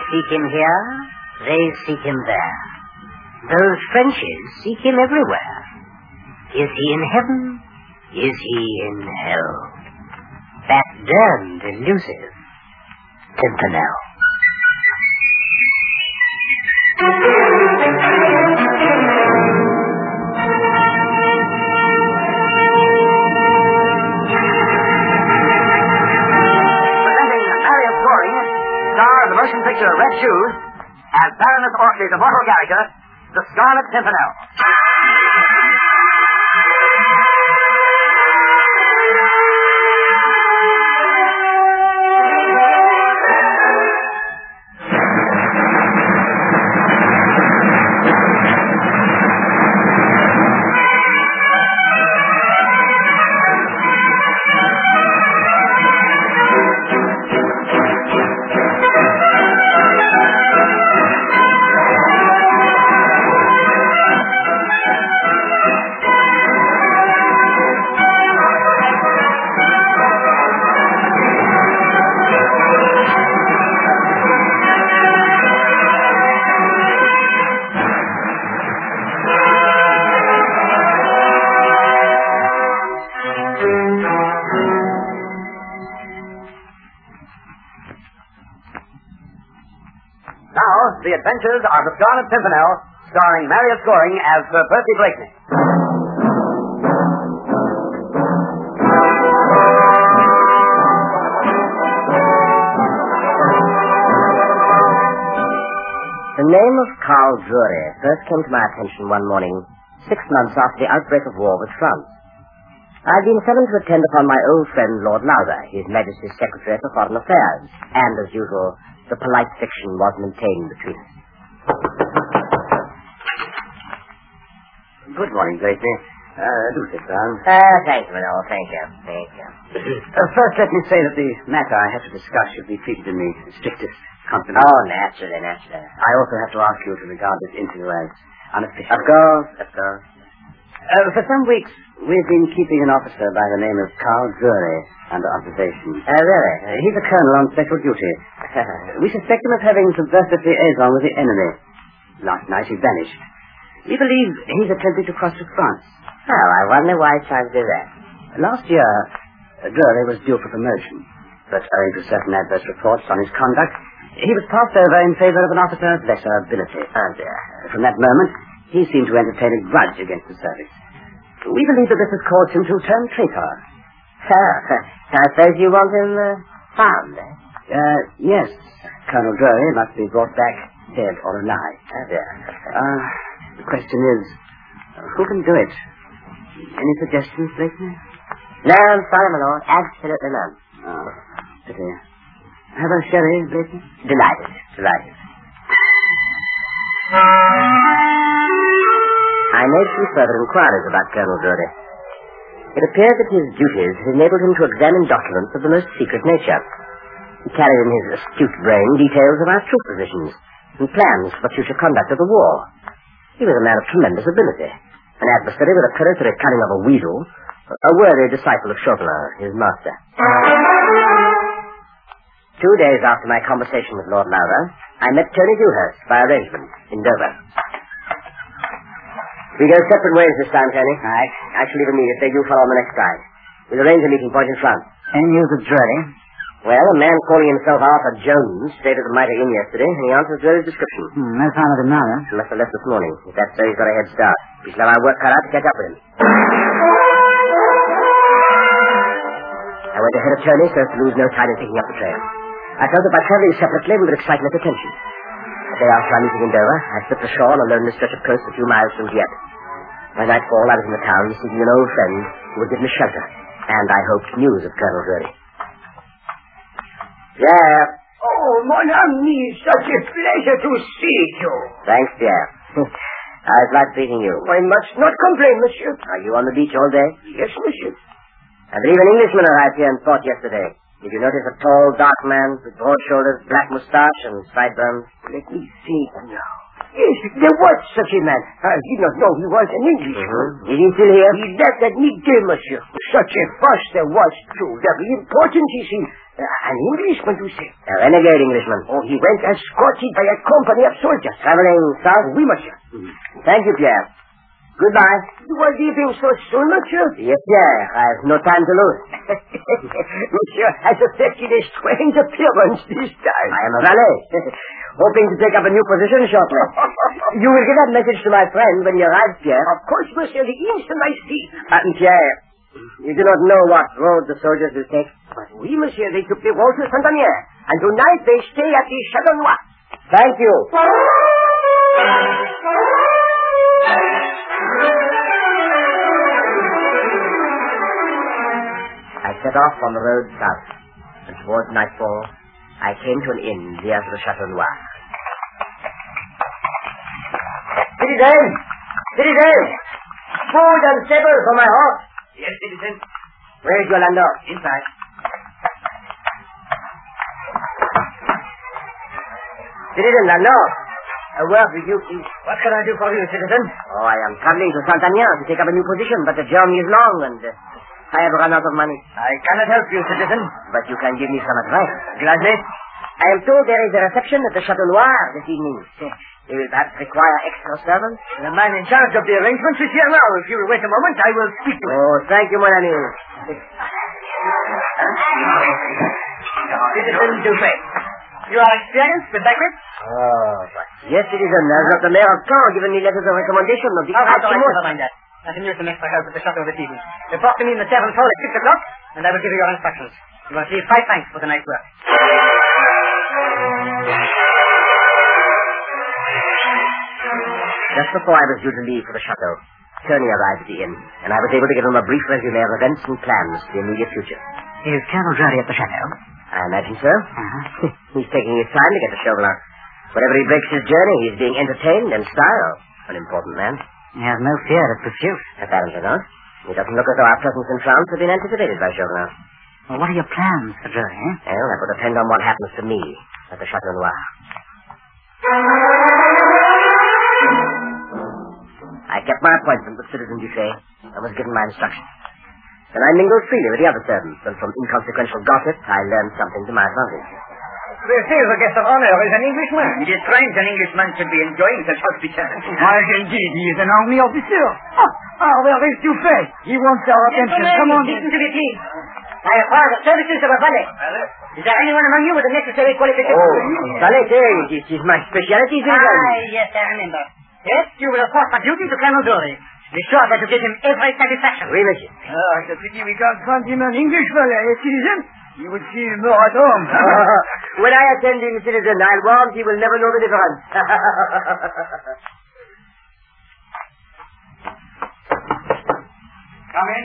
seek him here, they seek him there. Those Frenchies seek him everywhere. Is he in heaven? Is he in hell? That damned elusive Pimpernel. The motion picture Red Shoes, as Baroness Orchley, the mortal character, the Scarlet Pimpernel. The Adventures of the Scarlet Pimpernel, starring Marius Goring as Sir Percy Blakeney. The name of Karl Drury first came to my attention one morning, 6 months after the outbreak of war with France. I had been summoned to attend upon my old friend Lord Lowther, His Majesty's Secretary for Foreign Affairs, and, as usual, the polite fiction was maintained between us. Good morning, Blakeney. Do sit down. Thank you, my lord. Thank you. First, let me say that the matter I have to discuss should be treated in the strictest confidence. Oh, naturally. I also have to ask you to regard this interview as unofficial. Of course. For some weeks, we've been keeping an officer by the name of Karl Drury under observation. Really? He's a colonel on special duty. We suspect him of having subversive liaison with the enemy. Last night he vanished. We believe he's attempting to cross to France. Well, I wonder why he's trying to do that. Last year, Drury was due for promotion, but owing to certain adverse reports on his conduct, he was passed over in favor of an officer of lesser ability. Oh, dear. From that moment, he seemed to entertain a grudge against the service. We believe that this has caused him to turn traitor. I suppose you want him found, eh? Yes. Colonel Drury must be brought back dead or alive. Oh, dear. The question is, who can do it? Any suggestions, Blakeney? No, I'm sorry, my lord. Absolutely none. Oh, pity. Have a sherry, Blakeney? Delighted. I made some further inquiries about Colonel Drury. It appears that his duties had enabled him to examine documents of the most secret nature. He carried in his astute brain details of our troop positions and plans for the future conduct of the war. He was a man of tremendous ability, an adversary with the predatory cunning of a weasel, a worthy disciple of Chauvelin, his master. 2 days after my conversation with Lord Lowther, I met Tony Dewhurst by arrangement in Dover. We go separate ways this time, Tony. Right. I shall leave immediately. You follow on the next ride. We'll arrange a meeting point in France. Any news of Drury? Well, a man calling himself Arthur Jones stayed at the Mitre Inn yesterday, and he answers Drury's description. No sign of him now, then. He must have left this morning. If that's so, he's got a head start. We shall have our work cut out to catch up with him. I went ahead of Tony so as to lose no time in picking up the trail. I felt that by traveling separately we would excite less attention. The day after our meeting in Dover, I slipped ashore on a lonely stretch of coast a few miles from Dieppe. By nightfall, I was in the town seeking an old friend who would give me shelter, and I hoped news of Colonel Drury. Yeah. Oh, mon ami, such a pleasure to see you. Thanks, Pierre. I've liked meeting you. I must not complain, monsieur. Are you on the beach all day? Yes, monsieur. I believe an Englishman arrived here in port yesterday. Did you notice a tall, dark man with broad shoulders, black moustache, and sideburns? Let me think now. Yes, there was such a man. I did not know he was an Englishman. Is he still here? He left at midday, monsieur. Such a fuss there was, too. Very important, you see. An Englishman, you say? A renegade Englishman. Oh, he went escorted by a company of soldiers. Traveling south? Oui, monsieur. Thank you, Pierre. Goodbye. You are leaving so soon, monsieur? Yes, Pierre. I have no time to lose. Monsieur has effected a strange appearance this time. I am a valet. Hoping to take up a new position shortly. You will give that message to my friend when you arrive, Pierre. Of course, monsieur, the instant I see. Pierre, you do not know what road the soldiers will take? But oui, monsieur, they took the road to Saint-Damien. And tonight they stay at the Château Noir. Thank you. I set off on the road south, and towards nightfall, I came to an inn near to the Château Noir. Citizen! Citizen! Food and stable for my horse. Yes, citizen. Where is your landlord? Inside. Citizen, landlord. A word with you, please. What can I do for you, citizen? Oh, I am traveling to Saint-Agnan to take up a new position, but the journey is long and I have run out of money. I cannot help you, citizen. But you can give me some advice. Gladly. I am told there is a reception at the Château Noir this evening. They will perhaps require extra servants. The man in charge of the arrangements is here now. If you will wait a moment, I will speak to him. Oh, thank you, mon ami. Citizen Dufay. You are experienced with banquets? Oh, but yes, citizen. As the mayor of Caen given me letters of recommendation of the All right, never mind that. I can use some extra help at the chateau this evening. Report to me in the servants' hall at 6 o'clock, and I will give you your instructions. You will receive 5 francs for the night's work. Just before I was due to leave for the chateau, Tony arrived at the inn, and I was able to give him a brief resume of events and plans for the immediate future. Is Colonel Drury at the chateau? I imagine so. He's taking his time to get to Chauvelin. Whenever he breaks his journey, he's being entertained and style. An important man. He has no fear of pursuit. Apparently not. It doesn't look as though our presence in France had been anticipated by Chauvelin. Well, what are your plans for Drury, eh? Well, that will depend on what happens to me at the Château Noir. I kept my appointment with Citizen Dufay and was given my instructions. Then I mingled freely with the other servants, and from inconsequential gossip, I learned something to my advantage. This is a guest of honor is an Englishman. It is strange an Englishman should be enjoying such hospitality. Why, indeed, he is an army officer. Where is Dufay? He wants our attention. Come on. Listen to me, please. I acquire the services of a valet. Is there anyone among you with the necessary qualifications? Oh, valet, this is my specialty, citizen. Yes, I remember. Yes, you will report for duty to Colonel Drury. Be sure that you give him every satisfaction. Oui, monsieur. It's a pity we can't find him an English valet, citizen. You would see him more at home. When I attend him, citizen, I'll warrant he will never know the difference. Come in.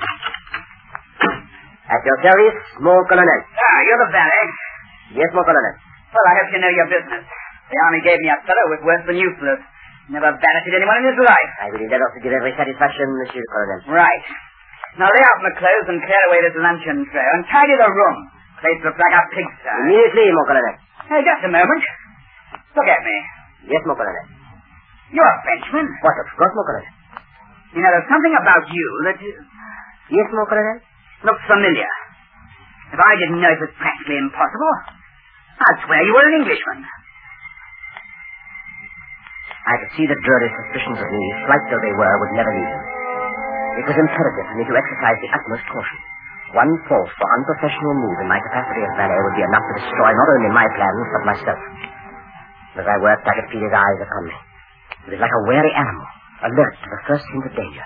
At your service, mon colonel. You're the valet. Yes, mon colonel. Well, I hope you know your business. The army gave me a fellow with worse than useless. Never vanishing anyone in his life. I will endeavor to give every satisfaction, monsieur the colonel. Right. Now lay out my clothes and clear away this luncheon tray and tidy the room. Place looks like a pigsty. Immediately, mon colonel. Hey, just a moment. Look at me. Yes, mon colonel. You're a Frenchman. What, of course, mon colonel. You know, there's something about you that Yes, mon colonel. looks familiar. If I didn't know it was practically impossible, I'd swear you were an Englishman. I could see that Drury's suspicions of me, slight though they were, would never leave him. It was imperative for me to exercise the utmost caution. One false or unprofessional move in my capacity as valet would be enough to destroy not only my plans, but myself. As I worked, I could feel his eyes upon me. He was like a wary animal, alert to the first hint of danger.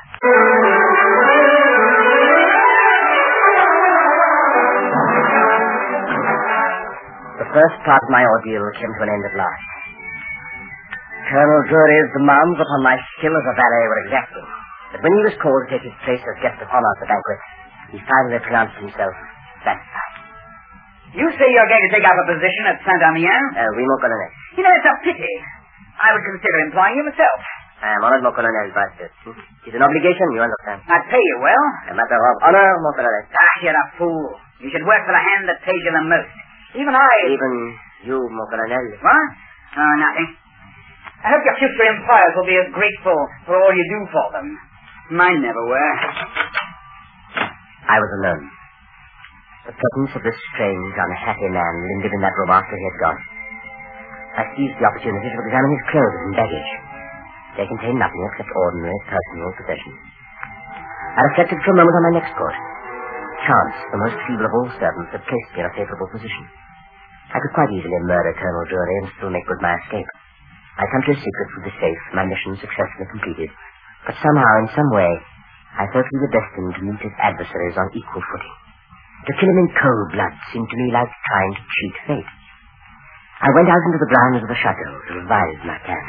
The first part of my ordeal came to an end at last. Colonel Drury's demands upon my skill as a valet were exacting, but when he was called to take his place as guest of honor at the banquet, he finally pronounced himself satisfied. You say you're going to take up a position at Saint-Amiens? Oui, mon colonel. You know, it's a pity. I would consider employing you myself. I am honored, mon colonel, but it's an obligation, you understand. I'd pay you well. A matter of honor, mon colonel. You're a fool. You should work for the hand that pays you the most. Even I... Even you, mon colonel. What? Oh, nothing. I hope your future employers will be as grateful for all you do for them. Mine never were. I was alone. The presence of this strange, unhappy man lingered in that room after he had gone. I seized the opportunity to examine his clothes and baggage. They contained nothing except ordinary personal possessions. I reflected for a moment on my next course. Chance, the most feeble of all servants, had placed me in a favorable position. I could quite easily murder Colonel Drury and still make good my escape. My country's secret would be safe, my mission successfully completed. But somehow, in some way, I felt we were destined to meet his adversaries on equal footing. To kill him in cold blood seemed to me like trying to cheat fate. I went out into the grounds of the chateau to revise my plan.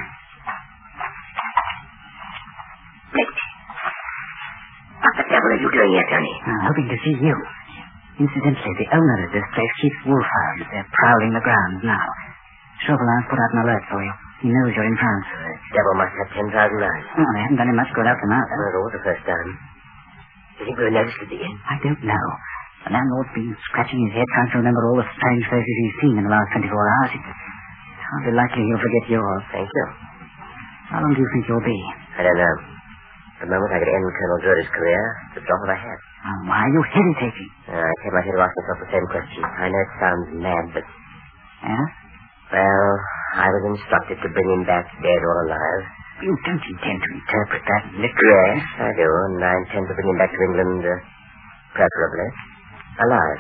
Blake, what the devil are you doing here, Tony? I'm hoping to see you. Incidentally, the owner of this place keeps wolfhounds. They're prowling the grounds now. Chauvelin's put out an alert for you. He knows you're in France. The devil must have 10,000 eyes. Oh, they haven't done him much good out and out. Well, it was the first time. Do you think we were noticed at the inn? I don't know. The landlord's been scratching his head trying to remember all the strange faces he's seen in the last 24 hours. It's hardly likely he'll forget yours. Thank you. How long do you think you'll be? I don't know. The moment I could end Colonel Drury's career, the drop of a hat. Oh, why are you hesitating? I came out here to ask myself the same question. I know it sounds mad, but... Yeah? Well, I was instructed to bring him back dead or alive. You don't intend to interpret that literally? Yes, I do, and I intend to bring him back to England, preferably alive.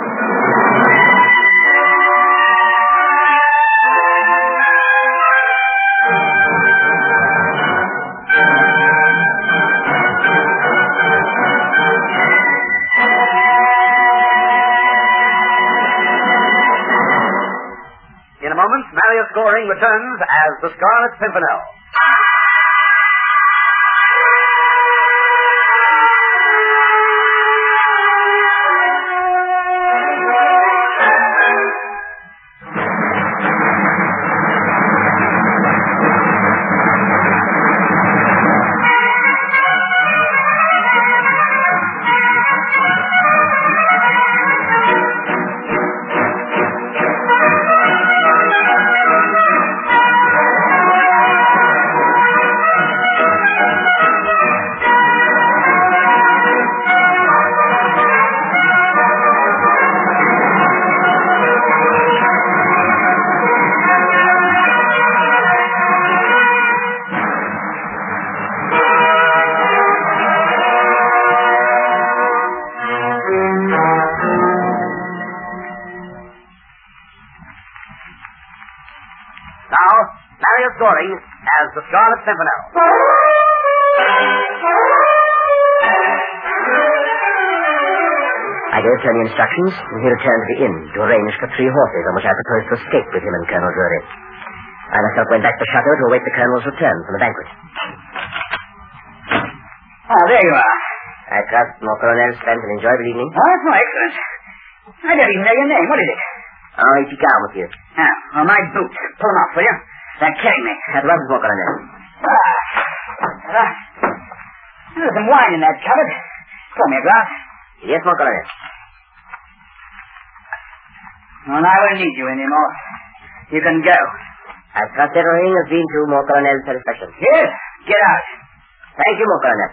In a moment, Marius Goring returns as the Scarlet Pimpernel. Now, Marius Goring as the Scarlet Pimpernel. I gave Tony instructions, and he returned to the inn to arrange for 3 horses on which I proposed to escape with him and Colonel Drury. I myself went back to the chateau to await the Colonel's return from the banquet. Oh, there you are. I trust more Colonel spent an enjoyable evening. Oh, that's my excellent. I don't even know your name. What is it? Henri Picard with you. Ah, well, my boots. Pull them off, will you? They're killing me. At once, more Colonel. There's some wine in that cupboard. Pour me a glass. Yes, more Colonel. Well, I won't need you anymore. You can go. I trust everything has been to more Colonel's satisfaction. Yes, get out. Thank you, more Colonel.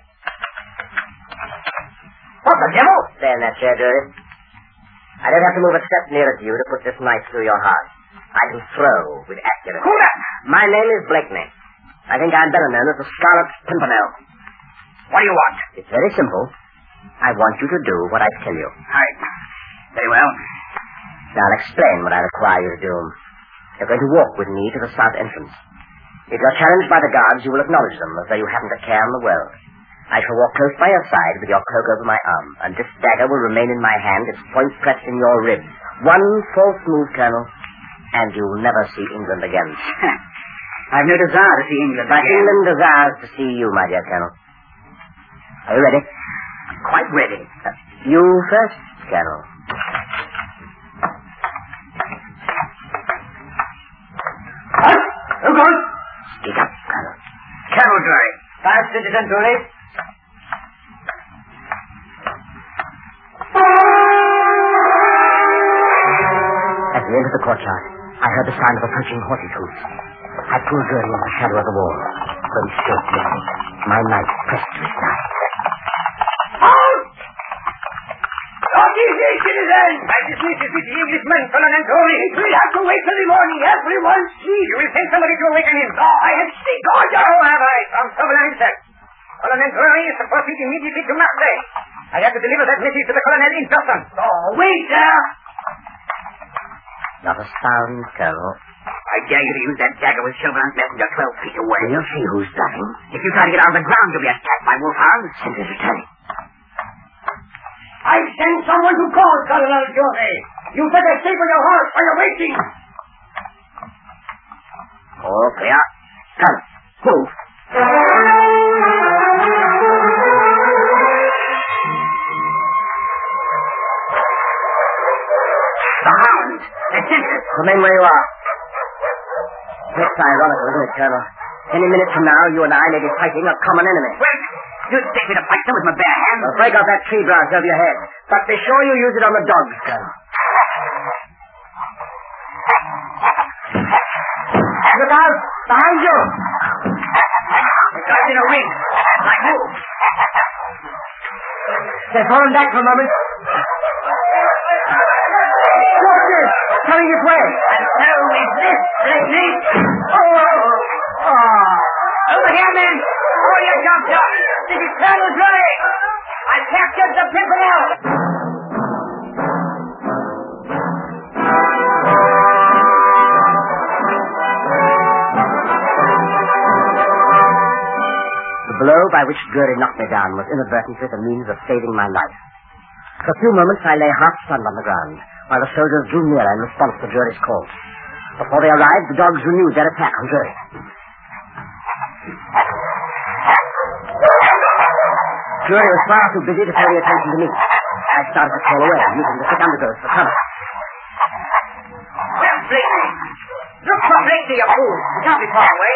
What the devil? Stay in that chair, Drury. I don't have to move a step nearer to you to put this knife through your heart. I can throw with accuracy. Who that? My name is Blakeney. I think I'm better known as the Scarlet Pimpernel. What do you want? It's very simple. I want you to do what I tell you. Very well. Now I'll explain what I require you to do. You're going to walk with me to the south entrance. If you're challenged by the guards, you will acknowledge them as though you haven't a care in the world. I shall walk close by your side with your cloak over my arm, and this dagger will remain in my hand, its point pressed in your ribs. One false move, Colonel, and you'll never see England again. I've no desire to see England But again. England desires to see you, my dear Colonel. Are you ready? Quite ready. You first, Colonel. What? Who goes? Speak up, Colonel. Colonel Drury. 5 Citizen Drury. As we entered the courtyard, I heard the sound of approaching horses' hoofs. I pulled Gurney in the shadow of the wall. Very still, listening. My knife pressed to his side. Halt! Not easy, citizen! I dismiss this with the Englishman, Colonel Antoni. We'll have to wait till the morning. Everyone sees. You will send somebody to awaken him. No, I have sick order. Oh, have I? Some trouble answered. Colonel Antoni is to proceed immediately to Marseille. I have to deliver that message to the colonel in person. Oh, wait there! Not a sound, Colonel. I dare you to use that dagger with Chauvelin's messenger 12 feet away. We'll see who's ducking. If you try to get on the ground, you'll be attacked by wolfhounds. Send his returning. I send someone to call Colonel Jose. You better stay for your horse while you're waiting. All clear. Come, move. The hounds. They're sentries. Remain where you are. It's ironical, isn't it, Colonel? Any minute from now, you and I may be fighting a common enemy. Wait. You expect me to fight them with my bare hands? Well, break off that tree branch over your head. But be sure you use it on the dogs, Colonel. Look out! Behind you! The guy's in a ring. Like move. They're falling back for a moment. Soldiers! Coming this way! And so is this, Blakeney. Over here, men! All your jumps up! This is Colonel Dre! I captured the Pimpernel! The blow by which Gurney knocked me down was inadvertently the means of saving my life. For a few moments I lay half-stunned on the ground, while the soldiers drew nearer in response to Gurney's call. Before they arrived, the dogs renewed their attack on Gurney. Gurney was far too busy to pay any attention to me. I started to crawl away, using the thick undergrowth for cover. Where's Blakeney? Look for Blakeney, you fool! He can't be far away.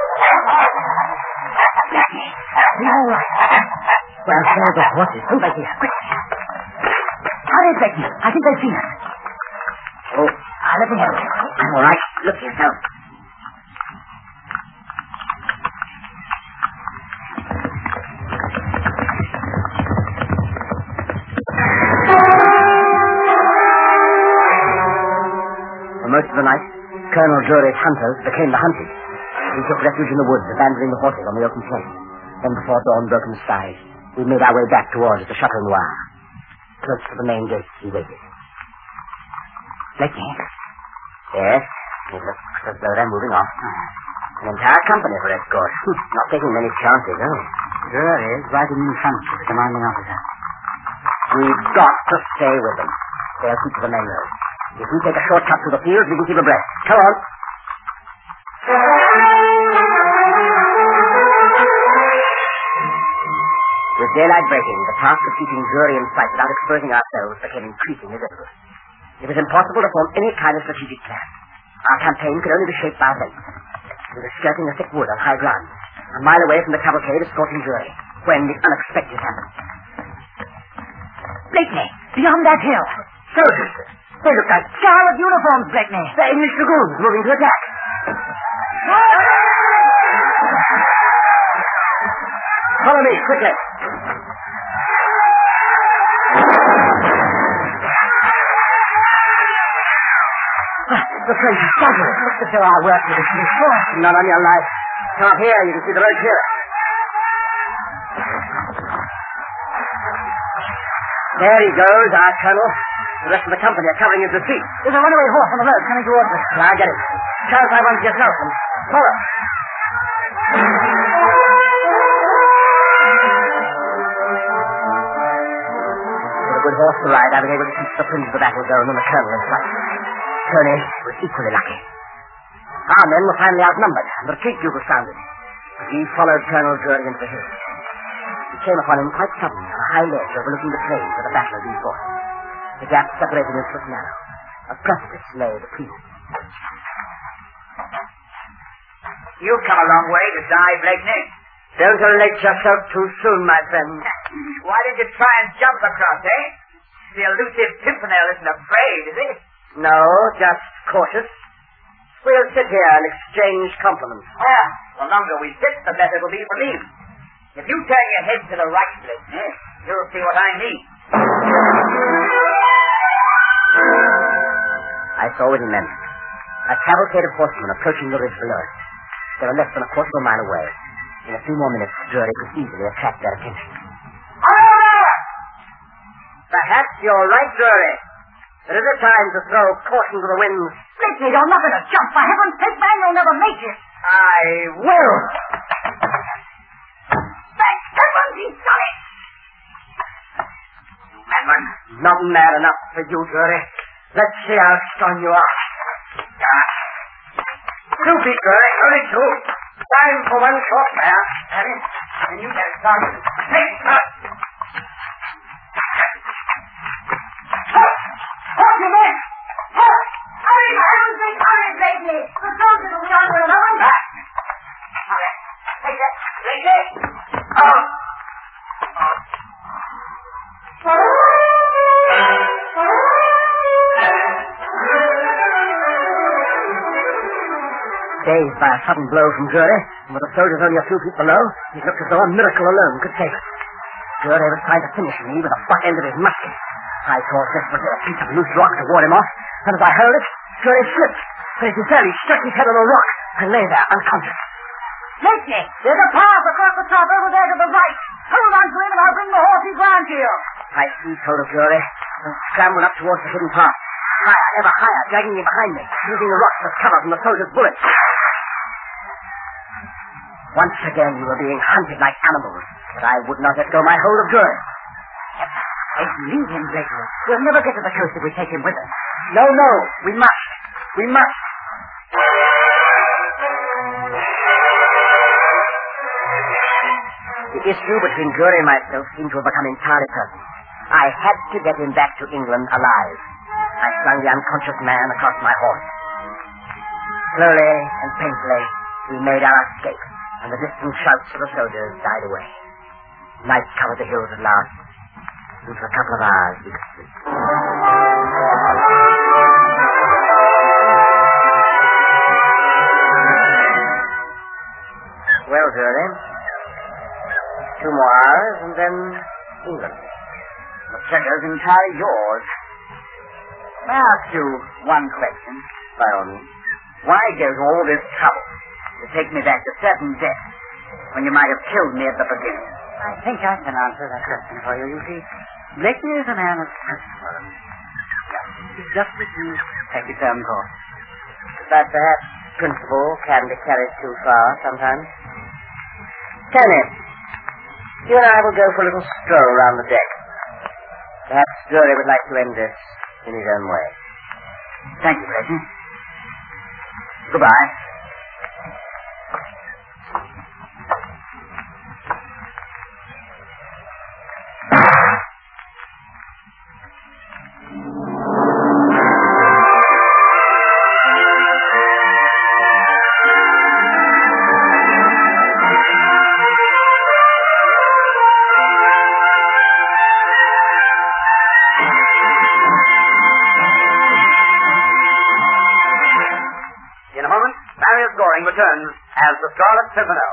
Blakeney, he's all right. Well, there are the horses. Move back here, quick. Hurry, Blakeney. I think they've seen us. Oh, let me help you. I'm all right. Look to yourself. For most of the night, Colonel Drury's hunters became the hunted. We took refuge in the woods, abandoning the horses on the open plain. Then before dawn broke in the skies, we made our way back towards the Chateau Noir. Close to the main gate, he waited. Blakeney? Yes, it looks as though they're moving off. An entire company for escort. Not taking many chances, oh. Drury is riding in front of the commanding officer. We've got to stay with them. They'll keep to the main road. If we take a shortcut through the fields, we can keep abreast. Come on. With daylight breaking, the task of keeping Drury in sight without exposing ourselves became increasingly difficult. It was impossible to form any kind of strategic plan. Our campaign could only be shaped by events. We were skirting a thick wood on high ground, a mile away from the cavalcade escorting Drury, when the unexpected happened. Blakeney, beyond that hill. Soldiers! They look like Scarlet uniforms, Blakeney. the English dragoons moving to attack. Follow me, quickly. The French are staggering. Looks as though our work with this new force. Not on your life. Come up here, you can see the road clear. There he goes, our colonel. The rest of the company are covering his retreat. There's a runaway horse on the road coming towards us. Now get it. Clarify one to yourself and follow. With a good horse to ride, I was able to keep the fringe of the battle going and the colonel in sight. Tony was equally lucky. Our men were finally outnumbered, and the retreat bugle sounded. We followed Colonel Drury into the hills. We came upon him quite suddenly on a high ledge overlooking the plain where the battle had been fought. The gap separating us was narrow. A precipice lay between us. You've come a long way to die, Blakeney. Don't elate yourself too soon, my friend. Why did you try and jump across, eh? The elusive Pimpernel isn't afraid, is he? No, just cautious. We'll sit here and exchange compliments. The longer we sit, the better it'll be believed. If you turn your head to the right, Blakeney, you'll see what I mean. I saw what he meant. A cavalcade of horsemen approaching the ridge below us. They were less than a quarter of a mile away. In a few more minutes, Drury could easily attract their attention. Perhaps you're right, Drury. There is a time to throw caution to the winds. Blakeney, you're not going to jump. For heaven's sake, man, you'll never make it. I will. Thank heavens, he's done it. Madman, not mad enough for you, Drury. Let's see how strong you are. Two feet, Drury. Only two. Time for one short pair. And you get started. Hey, What you mean? Hurry, for heaven's sake, hurry, Blakeney. The soldiers will be on with another one. Take that. Blakeney. Oh. Dazed by a sudden blow from Drury, and with the soldiers only a few feet below, it looked as though a miracle alone could save us. Drury was trying to finish me with the butt end of his musket. I thought this was a piece of loose rock to ward him off, and as I hurled it, Drury slipped, but as he fell, he struck his head on a rock and lay there unconscious. Blakeney, there's a path across the top over there to the right. Hold on to him and I'll bring the horses round to you. I seized hold of Drury and scrambled up towards the hidden path. Higher, ever higher, dragging him behind me, using the rocks as cover from the soldiers' bullets. Once again we were being hunted like animals, but I would not let go my hold of Drury. Leave him, Blakeney. We'll never get to the coast if we take him with us. No, we must. We must. The issue between Drury and myself seemed to have become entirely personal. I had to get him back to England alive. I slung the unconscious man across my horse. Slowly and painfully, we made our escape, and the distant shouts of the soldiers died away. Night covered the hills at last, and for a couple of hours we could sleep. Well, Drury, 2 more hours, and then England. The treasure's entirely yours. May I ask you one question? By all means. Why go to all this trouble to take me back to certain death when you might have killed me at the beginning? I think I can answer that question for you, you see. Blakeney is a man of principle. He's just as you take his own course. But perhaps principle can be carried too far sometimes. Kenneth, you and I will go for a little stroll around the deck. Perhaps Drury would like to end this in his own way. Thank you, Blakeney. Goodbye. Returns as the Scarlet Pimpernel.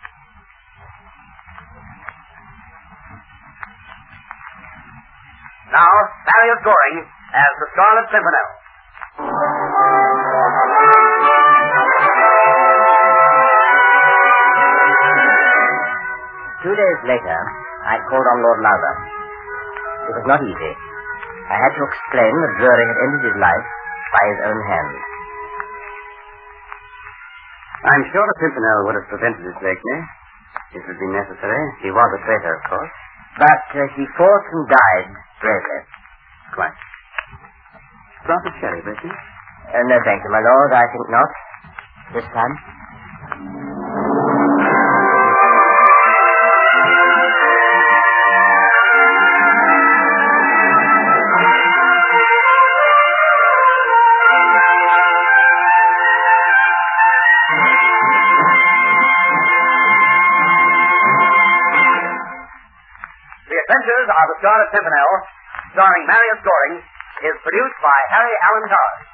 Now, Marius Goring as the Scarlet Pimpernel. 2 days later, I called on Lord Lowther. It was not easy. I had to explain that Drury had ended his life by his own hand. I'm sure the Pimpernel would have prevented it, Blakeney. It would be necessary. He was a traitor, of course. But he fought and died bravely. Quite. Glass of sherry, Blakeney? No, thank you, my lord. I think not. This time. Adventures of the Scarlet Pimpernel, starring Marius Goring, is produced by Harry Allen Todd.